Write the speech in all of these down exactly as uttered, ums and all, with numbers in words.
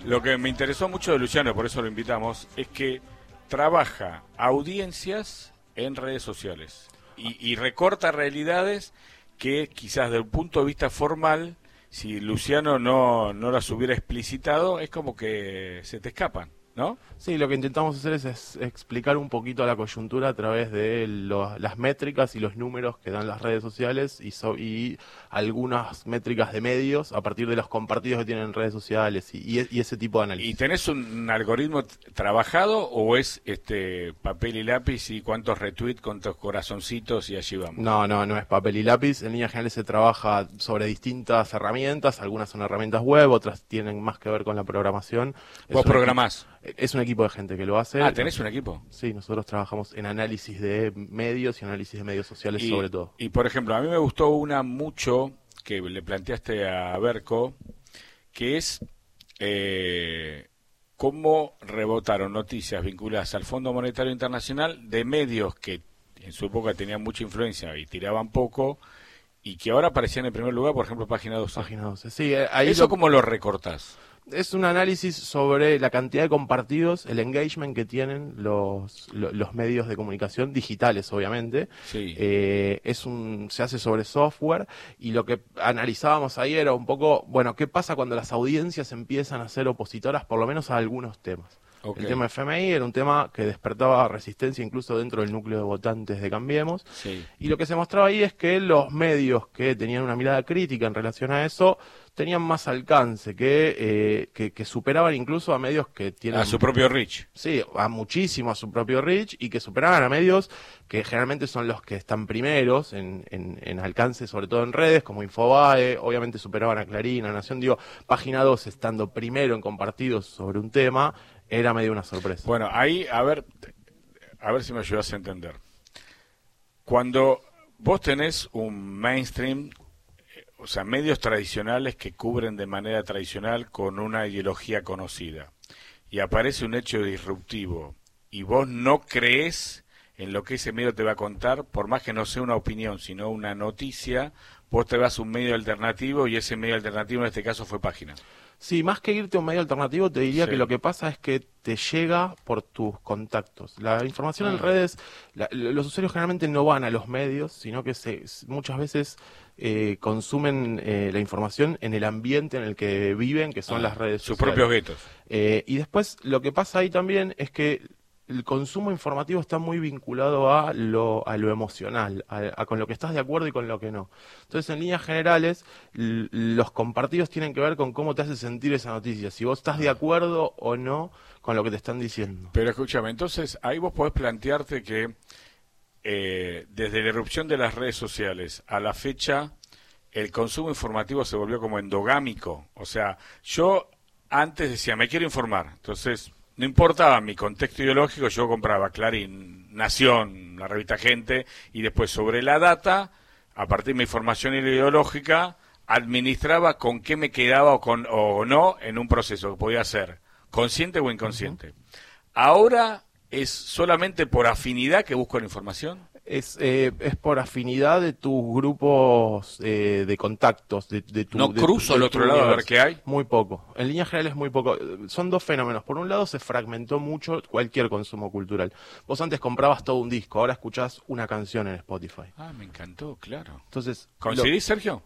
Lo que me interesó mucho de Luciano, por eso lo invitamos, es que trabaja audiencias en redes sociales y, y recorta realidades que quizás desde un punto de vista formal, si Luciano no, no las hubiera explicitado, es como que se te escapan, ¿no? Sí, lo que intentamos hacer es, es explicar un poquito la coyuntura a través de lo- las métricas y los números que dan las redes sociales y, so- y algunas métricas de medios a partir de los compartidos que tienen en redes sociales y, y, y ese tipo de análisis. ¿Y tenés un algoritmo t- trabajado o es este papel y lápiz y cuántos retweets, cuántos corazoncitos y allí vamos? No, no, no es papel y lápiz. En líneas generales se trabaja sobre distintas herramientas. Algunas son herramientas web, otras tienen más que ver con la programación. Es ¿Vos un programás? equipo- Es un equipo de gente que lo hace. Ah, ¿tenés un equipo? Sí, nosotros trabajamos en análisis de medios y análisis de medios sociales Y, sobre todo. y por ejemplo, a mí me gustó una mucho que le planteaste a Berco, que es eh, cómo rebotaron noticias vinculadas al Fondo Monetario Internacional de medios que en su época tenían mucha influencia y tiraban poco y que ahora aparecían en primer lugar, por ejemplo, Página doce. Página doce. Sí, eh, ahí ¿Eso lo- cómo lo recortás? es un análisis sobre la cantidad de compartidos, el engagement que tienen los, lo- los medios de comunicación digitales, obviamente. Sí. Eh, es un, se hace sobre software y lo que analizábamos ahí era un poco, bueno, ¿qué pasa cuando las audiencias empiezan a ser opositoras por lo menos a algunos temas? Ok. El tema F M I era un tema que despertaba resistencia incluso dentro del núcleo de votantes de Cambiemos. Sí. Y lo que se mostraba ahí es que los medios que tenían una mirada crítica en relación a eso tenían más alcance, que, eh, que, que superaban incluso a medios que tienen... A su propio reach. Sí, a muchísimo a su propio reach y que superaban a medios que generalmente son los que están primeros en, en, en alcance, sobre todo en redes, como Infobae, obviamente superaban a Clarín, a Nación, digo, Página dos estando primero en compartidos sobre un tema, era medio una sorpresa. Bueno, ahí, a ver, a ver si me ayudas a entender. Cuando vos tenés un mainstream, eh, o sea, medios tradicionales que cubren de manera tradicional con una ideología conocida, y aparece un hecho disruptivo, y vos no crees en lo que ese medio te va a contar, por más que no sea una opinión, sino una noticia, vos te vas a un medio alternativo, y ese medio alternativo en este caso fue Página. Sí, más que irte a un medio alternativo, te diría Sí. que lo que pasa es que te llega por tus contactos. La información en Ah. redes, la- los usuarios generalmente no van a los medios, sino que se, muchas veces eh, consumen eh, la información en el ambiente en el que viven, que son Ah, las redes sus sociales. propios guetos. Eh, y después lo que pasa ahí también es que el consumo informativo está muy vinculado a lo, a lo emocional, a, a con lo que estás de acuerdo y con lo que no. Entonces, en líneas generales, l- los compartidos tienen que ver con cómo te hace sentir esa noticia, si vos estás de acuerdo o no con lo que te están diciendo. Pero escúchame, entonces ahí vos podés plantearte que eh, desde la irrupción de las redes sociales a la fecha, el consumo informativo se volvió como endogámico. O sea, yo antes decía, me quiero informar. Entonces, no importaba mi contexto ideológico, yo compraba Clarín, Nación, la revista Gente, y después sobre la data, a partir de mi información ideológica, administraba con qué me quedaba o, con, o no en un proceso que podía ser consciente o inconsciente. Ahora es solamente por afinidad que busco la información. Es, eh, es por afinidad de tus grupos eh, de contactos. De, de tu, No de- cruzo de al tu otro lado a ver universo. qué hay. Muy poco. En línea general es muy poco. Son dos fenómenos. Por un lado se fragmentó mucho cualquier consumo cultural. Vos antes comprabas todo un disco, ahora escuchás una canción en Spotify. Ah, me encantó, claro. Entonces, ¿Coincidís, Sergio?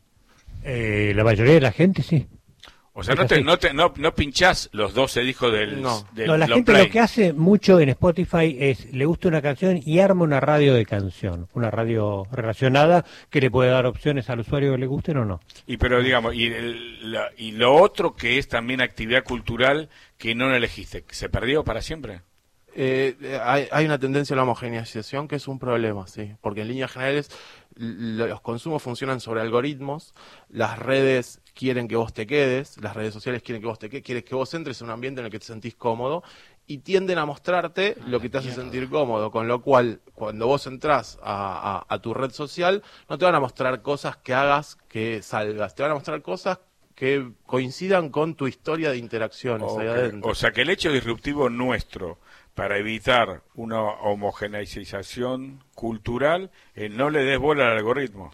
Eh, la mayoría de la gente sí. O sea, Es no, te, así. no, te, no, no pinchás los doce discos del, No. del No, la long gente play. lo que hace mucho en Spotify es, le gusta una canción y arma una radio de canción, una radio relacionada que le puede dar opciones al usuario que le gusten o no. Y pero digamos, y, el- la- y lo otro que es también actividad cultural que no lo elegiste, ¿se perdió para siempre? Eh, eh, hay, hay una tendencia a la homogeneización que es un problema, sí, porque en líneas generales l- los consumos funcionan sobre algoritmos, las redes quieren que vos te quedes, las redes sociales quieren que vos te quedes, quieren que vos entres en un ambiente en el que te sentís cómodo y tienden a mostrarte lo que te hace sentir cómodo, con lo cual cuando vos entrás a, a- a tu red social no te van a mostrar cosas que hagas que salgas, te van a mostrar cosas que coincidan con tu historia de interacciones ahí Ok. adentro. O sea, que el hecho disruptivo nuestro para evitar una homogeneización cultural, eh, no le des bola al algoritmo.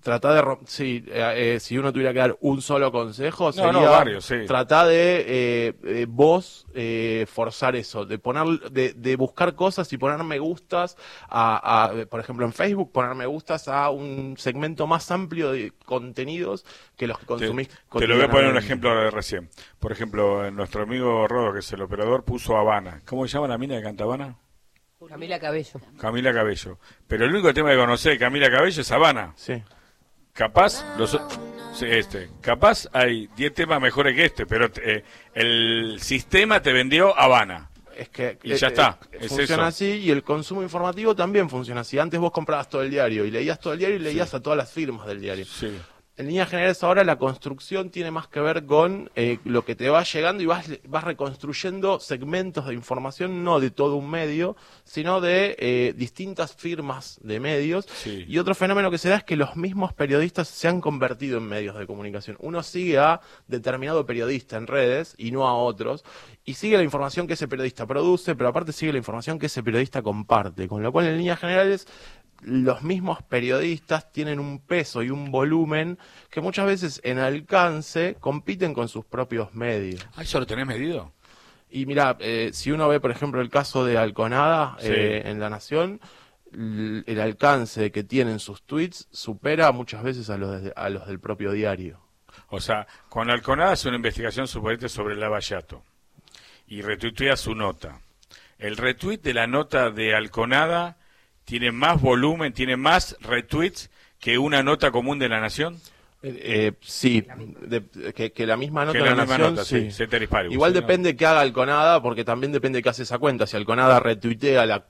Trata de, sí, eh, eh, si uno tuviera que dar un solo consejo, sería no, no, varios, sí. tratar de eh, eh, vos eh, forzar eso, de poner, de, de buscar cosas y poner me gustas a, a, por ejemplo, en Facebook, poner me gustas a un segmento más amplio de contenidos que los que consumís. Te, te lo voy a poner un ejemplo de recién. Por ejemplo, nuestro amigo Rodo, que es el operador, puso Habana. ¿Cómo se llama la mina de canta Habana? Camila Cabello. Camila Cabello. Pero el único tema que conocer de Camila Cabello es Habana. Sí. Capaz, los, sí, este, capaz hay diez temas mejores que este, pero eh, el sistema te vendió Habana. Es que, y ya eh, está. Eh, es funciona eso. así, y el consumo informativo también funciona así. Antes vos comprabas todo el diario y leías todo el diario y leías sí. a todas las firmas del diario. Sí. En líneas generales ahora la construcción tiene más que ver con eh, lo que te va llegando y vas, vas reconstruyendo segmentos de información, no de todo un medio, sino de eh, distintas firmas de medios. Sí. Y otro fenómeno que se da es que los mismos periodistas se han convertido en medios de comunicación. Uno sigue a determinado periodista en redes y no a otros, y sigue la información que ese periodista produce, pero aparte sigue la información que ese periodista comparte, con lo cual en líneas generales los mismos periodistas tienen un peso y un volumen que muchas veces en alcance compiten con sus propios medios. ¿Ah, eso lo tenés medido? Y mira, eh, si uno ve, por ejemplo, el caso de Alconada sí. eh, en La Nación, el, el alcance que tienen sus tweets supera muchas veces a los, de, a los del propio diario. O sea, con Alconada hace una investigación suponete sobre Lavallato y retuitea su nota. El retweet de la nota de Alconada tiene más volumen, tiene más retweets que una nota común de La Nación. Eh, eh, sí, de, que, que la misma nota que de la La misma Nación, nota, sí. sí. Igual sí, depende ¿no? que haga Alconada, porque también depende que hace esa cuenta. Si Alconada retuitea la,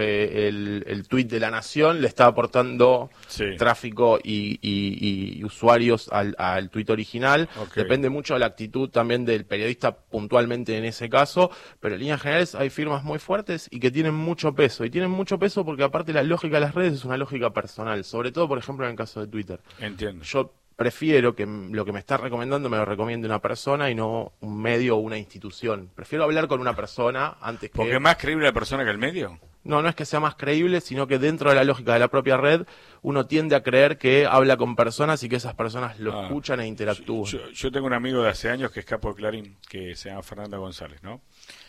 el, el tweet de La Nación, le está aportando sí. tráfico y, y, y usuarios al, al tweet original. Okay. Depende mucho de la actitud también del periodista puntualmente en ese caso, pero en líneas generales hay firmas muy fuertes y que tienen mucho peso. Y tienen mucho peso porque aparte la lógica de las redes es una lógica personal, sobre todo, por ejemplo, en el caso de Twitter. Entiendo. Yo prefiero que lo que me está recomendando me lo recomiende una persona y no un medio o una institución. Prefiero hablar con una persona antes que... ¿Porque es más creíble la persona que el medio? No, no es que sea más creíble, sino que dentro de la lógica de la propia red, uno tiende a creer que habla con personas y que esas personas lo ah, escuchan e interactúan. Yo, yo tengo un amigo de hace años que es capo de Clarín, que se llama Fernando González, ¿no?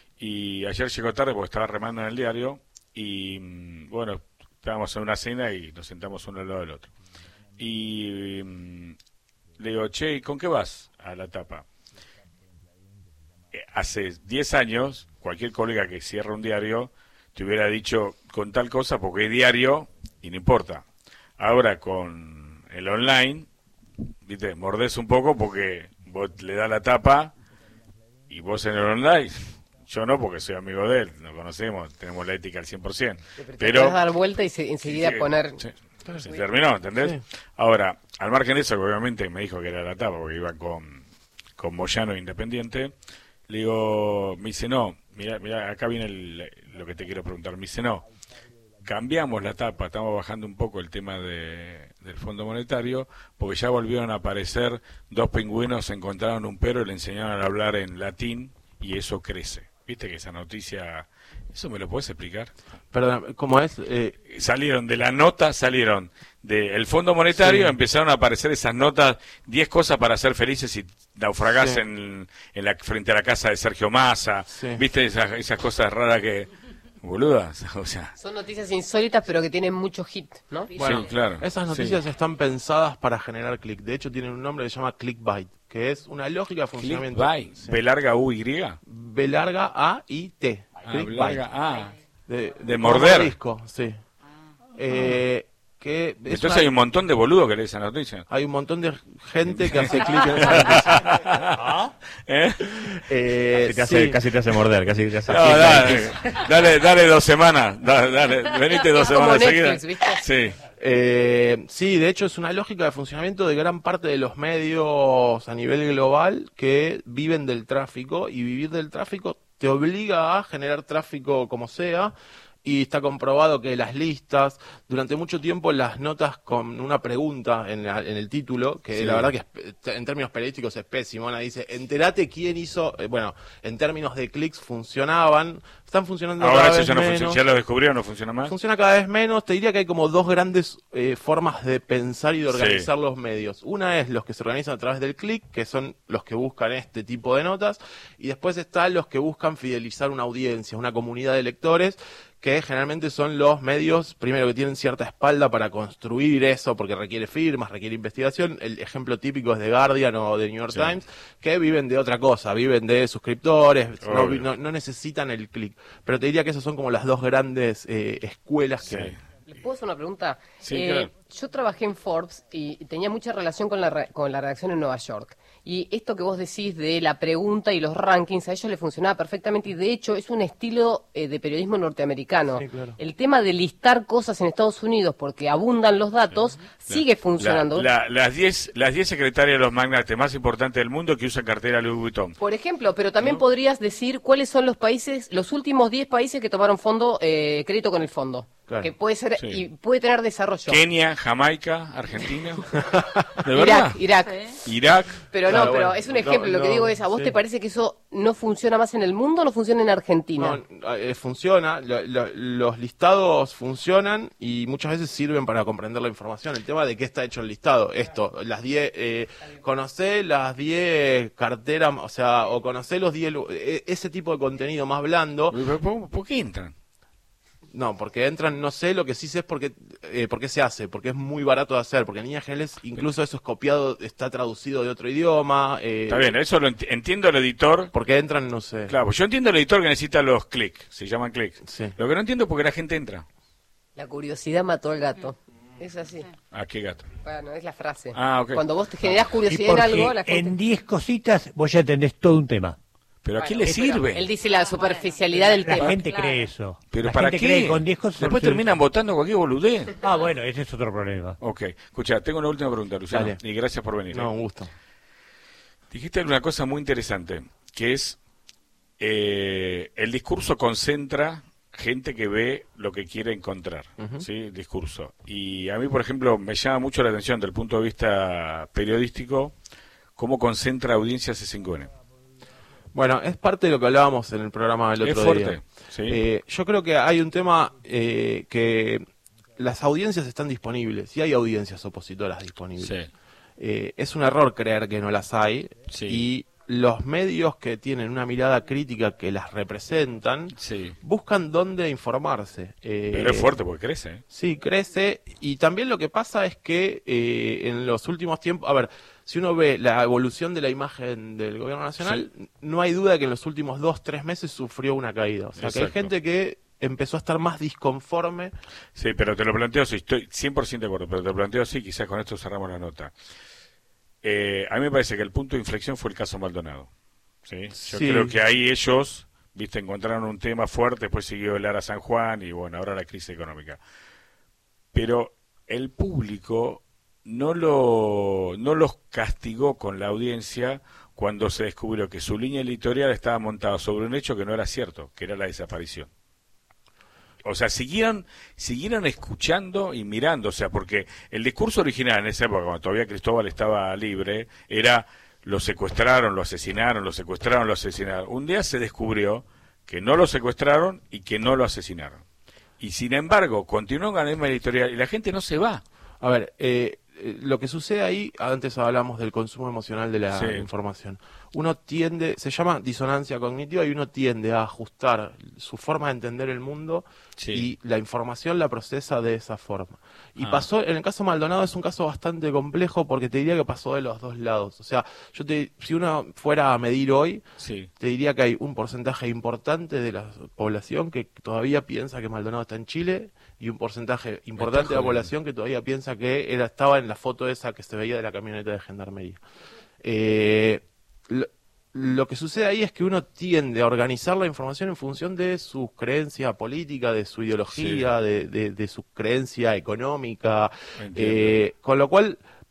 Y ayer llegó tarde porque estaba remando en el diario y, bueno, estábamos en una cena y nos sentamos uno al lado del otro. Y um, le digo, che, ¿y con qué vas a la tapa? Eh, hace diez años, cualquier colega que cierra un diario te hubiera dicho con tal cosa porque es diario y no importa. Ahora con el online, viste, mordés un poco porque vos le das la tapa y vos en el online... Yo no, porque soy amigo de él, nos conocemos, tenemos la ética al cien por ciento. Pero... Pero puedes dar vuelta y se, enseguida sí, poner... Sí, se terminó, ¿entendés? Sí. Ahora, al margen de eso, que obviamente me dijo que era la tapa, porque iba con, con Moyano Independiente, le digo, me dice, no, mira, mira acá viene el, lo que te quiero preguntar, me dice, no, cambiamos la tapa, estamos bajando un poco el tema de, del Fondo Monetario, porque ya volvieron a aparecer dos pingüinos, se encontraron un perro y le enseñaron a hablar en latín, y eso crece. ¿Viste que esa noticia, eso me lo puedes explicar? Perdón, ¿cómo es? Eh... Salieron de la nota, salieron del Fondo Monetario, sí. Empezaron a aparecer esas notas, diez cosas para ser felices y naufragás sí. en, en la, frente a la casa de Sergio Massa, sí. ¿Viste esas, esas cosas raras que... Boludas, o sea... Son noticias insólitas pero que tienen mucho hit, ¿no? Bueno, sí, claro. Esas noticias sí. están pensadas para generar clic. De hecho tienen un nombre que se llama clickbait, que es una lógica de funcionamiento. Clickbait, sí. B larga U Y. B larga A I T. Ah, B larga A. De, de morder. Disco, sí. Eh, que Entonces una... hay un montón de boludos que leen esa noticia. Hay un montón de gente que hace clic en esa noticia. ¿Eh? Eh, casi, te hace, sí. casi te hace morder, casi te hace... No, dale, dale, dale dos semanas, dale, dale venite dos semanas seguidas. Sí. Eh, sí, de hecho es una lógica de funcionamiento de gran parte de los medios a nivel global que viven del tráfico, y vivir del tráfico te obliga a generar tráfico como sea. Y está comprobado que las listas, durante mucho tiempo las notas con una pregunta en, la- en el título, que Sí. la verdad que es- en términos periodísticos es pésimo, Ana dice, enterate quién hizo, eh, bueno, en términos de clics funcionaban, están funcionando Ahora cada eso vez ya no menos. funciona, ya lo descubrieron, no funciona más. Funciona cada vez menos. Te diría que hay como dos grandes eh, formas de pensar y de organizar Sí. los medios. Una es los que se organizan a través del clic, que son los que buscan este tipo de notas, y después están los que buscan fidelizar una audiencia, una comunidad de lectores, que generalmente son los medios, primero, que tienen cierta espalda para construir eso, porque requiere firmas, requiere investigación. El ejemplo típico es de Guardian o de New York Sí. Times, que viven de otra cosa, viven de suscriptores, no, Obvio. no- no necesitan el clic. Pero te diría que esas son como las dos grandes eh, escuelas Sí. que hay. ¿Les puedo hacer una pregunta? Sí, Eh, claro. Yo trabajé en Forbes y tenía mucha relación con la, re- con la redacción en Nueva York. Y esto que vos decís de la pregunta y los rankings, a ellos les funcionaba perfectamente y de hecho es un estilo eh, de periodismo norteamericano. Sí, claro. El tema de listar cosas en Estados Unidos porque abundan los datos sigue funcionando. La- la- las diez las diez secretarias de los magnates más importantes del mundo que usan cartera Louis Vuitton. Por ejemplo, pero también podrías decir cuáles son los países, los últimos diez países que tomaron fondo, eh, crédito con el fondo. Claro. Que puede ser Sí. y puede tener desarrollo. Kenia, Jamaica, Argentina. ¿De verdad? Irak, Irak. Irak. Pero Claro, no, pero bueno, es un no, ejemplo. Lo que no, digo es, ¿a vos sí. te parece que eso no funciona más en el mundo o no funciona en Argentina? No, eh, funciona, lo- lo- los listados funcionan y muchas veces sirven para comprender la información. El tema de qué está hecho el listado, esto, las diez, eh, conocé las diez carteras, o sea, o conocé los diez, lu- eh, ese tipo de contenido más blando. ¿Por, por qué entran? No, porque entran, no sé, lo que sí sé es porque, eh, por qué se hace, porque es muy barato de hacer, porque en líneas generales incluso eso es copiado, está traducido de otro idioma. eh, Está bien, eso lo enti- entiendo el editor. Porque entran, no sé. Claro, pues yo entiendo el editor que necesita los clics, se llaman clics. Sí. Lo que no entiendo es por qué la gente entra. La curiosidad mató al gato. Es así. ¿A qué gato? Bueno, es la frase. Ah, ok. Cuando vos te generás Y curiosidad en porque algo, la gente... en diez cositas vos ya tenés todo un tema. ¿Pero a Bueno, quién le pero sirve? Él dice la superficialidad del La tema. gente claro. cree eso. ¿Pero La para gente qué? cree que con diez cosas Después soluciona- terminan votando cualquier boludez. Ah, bueno, ese es otro problema. Ok, escucha, tengo una última pregunta, Luciano, Dale. y gracias por venir. No, ¿eh? un gusto. Dijiste una cosa muy interesante, que es eh, el discurso concentra gente que ve lo que quiere encontrar, Ujú. ¿sí? El discurso. Y a mí, por ejemplo, me llama mucho la atención, desde el punto de vista periodístico, cómo concentra audiencias ese cinco N. Bueno, es parte de lo que hablábamos en el programa del Es otro fuerte, día. ¿sí? Eh, yo creo que hay un tema eh, que las audiencias están disponibles y hay audiencias opositoras disponibles. Sí. Eh, es un error creer que no las hay Sí. y los medios que tienen una mirada crítica que las representan Sí. buscan dónde informarse. Eh, Pero es fuerte porque crece, ¿eh? Sí, crece. Y también lo que pasa es que eh, en los últimos tiempos, a ver, si uno ve la evolución de la imagen del gobierno nacional, no hay duda que en los últimos dos, tres meses sufrió una caída. O sea, que hay Exacto. gente que empezó a estar más disconforme. Sí, pero te lo planteo así, estoy cien por ciento de acuerdo, pero te lo planteo así, quizás con esto cerramos la nota. Eh, a mí me parece que el punto de inflexión fue el caso Maldonado. ¿sí? Yo Sí. creo que ahí ellos, viste, encontraron un tema fuerte, después siguió el Ara San Juan y bueno, ahora la crisis económica. Pero el público no lo no los castigó con la audiencia cuando se descubrió que su línea editorial estaba montada sobre un hecho que no era cierto, que era la desaparición. O sea, siguieron, siguieron escuchando y mirando, o sea, porque el discurso original en esa época, cuando todavía Cristóbal estaba libre, era lo secuestraron, lo asesinaron, lo secuestraron, lo asesinaron. Un día se descubrió que no lo secuestraron y que no lo asesinaron. Y sin embargo, continuó con la misma editorial y la gente no se va. A ver, eh, eh, lo que sucede ahí, antes hablamos del consumo emocional de la Sí. información. Uno tiende, se llama disonancia cognitiva y uno tiende a ajustar su forma de entender el mundo Sí. y la información la procesa de esa forma. Y Ah. pasó, en el caso Maldonado es un caso bastante complejo porque te diría que pasó de los dos lados. O sea, yo te, si uno fuera a medir hoy, Sí. te diría que hay un porcentaje importante de la población que todavía piensa que Maldonado está en Chile y un porcentaje importante de la jodiendo. población que todavía piensa que era estaba en la foto esa que se veía de la camioneta de gendarmería. Eh, lo, lo que sucede ahí es que uno tiende a organizar la información en función de su creencia política, de su ideología, de, de- de su creencia económica, Entiendo. eh, con lo cual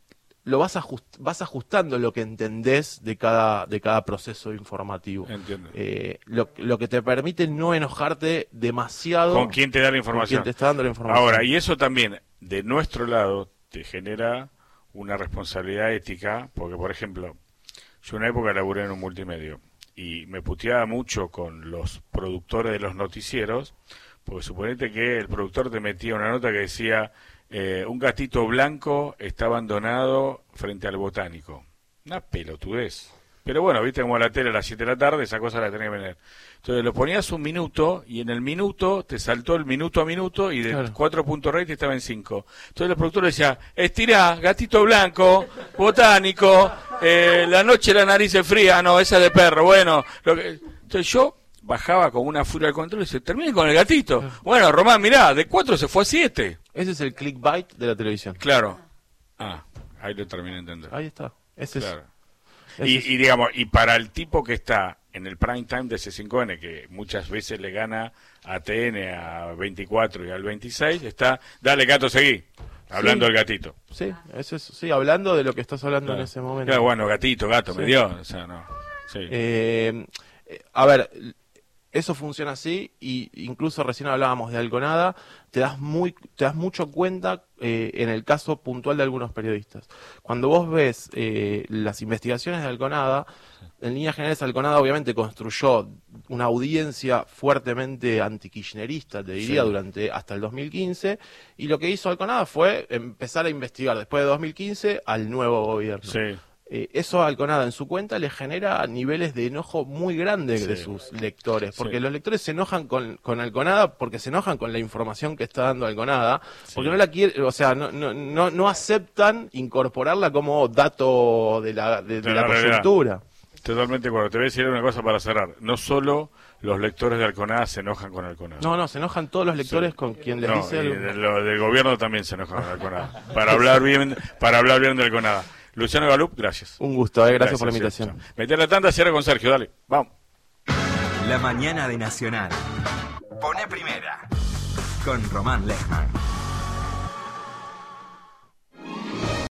lo vas, ajust, vas ajustando lo que entendés de cada, de cada proceso informativo. Entiendo. Eh, lo, lo que te permite no enojarte demasiado. ¿Con quién te da la información? Con quién te está dando la información. Ahora, y eso también, de nuestro lado, te genera una responsabilidad ética, porque, por ejemplo, yo en una época laburé en un multimedio y me puteaba mucho con los productores de los noticieros, porque suponete que el productor te metía una nota que decía eh, un gatito blanco está abandonado frente al botánico. Una pelotudez. Pero bueno, viste como la tele a las siete de la tarde, esa cosa la tenía que venir. Entonces lo ponías un minuto y en el minuto te saltó el minuto a minuto y de claro. cuatro puntos rate estaba en cinco. Entonces el productor decía, estirá, gatito blanco, botánico, eh, la noche la nariz es fría, no, esa de perro, bueno. Lo que... Entonces yo bajaba con una furia al control y dice, termine con el gatito. Claro. Bueno, Román, mirá, de cuatro se fue a siete. Ese es el clickbait de la televisión. Claro. Ah, ahí lo terminé de entender. Ahí está. Ese claro. es. Y, y digamos, y para el tipo que está en el prime time de C cinco N, que muchas veces le gana a T N, a veinticuatro y al veintiséis, está, dale gato, seguí, hablando sí. del gatito. Sí, eso es, sí, hablando de lo que estás hablando claro. en ese momento. Claro, bueno, gatito, gato, sí. me dio, o sea, no. Sí. Eh, a ver, eso funciona así, y incluso recién hablábamos de Alconada, te das muy, te das mucho cuenta eh, en el caso puntual de algunos periodistas. Cuando vos ves eh, las investigaciones de Alconada, en líneas generales Alconada obviamente construyó una audiencia fuertemente antikirchnerista, te diría, sí. durante hasta el dos mil quince, y lo que hizo Alconada fue empezar a investigar después de dos mil quince al nuevo gobierno. Sí. Eh, eso a Alconada en su cuenta le genera niveles de enojo muy grandes sí. de sus lectores, porque sí. los lectores se enojan con, con Alconada porque se enojan con la información que está dando Alconada, sí. porque no la quiere, o sea, no, no, no, no aceptan incorporarla como dato de la, de, de la coyuntura. Totalmente, cuando te voy a decir una cosa para cerrar, no solo los lectores de Alconada se enojan con Alconada. No, no, se enojan todos los lectores sí. con quien les no, dice algo. De lo, del gobierno también se enojan con Alconada, para hablar bien, para hablar bien de Alconada. Luciano Galup, gracias. Un gusto, eh, gracias, gracias por la invitación. Sí, Meter la tanda, cierra con Sergio, dale, vamos. La mañana de Nacional. Pone primera. Con Román Lechman.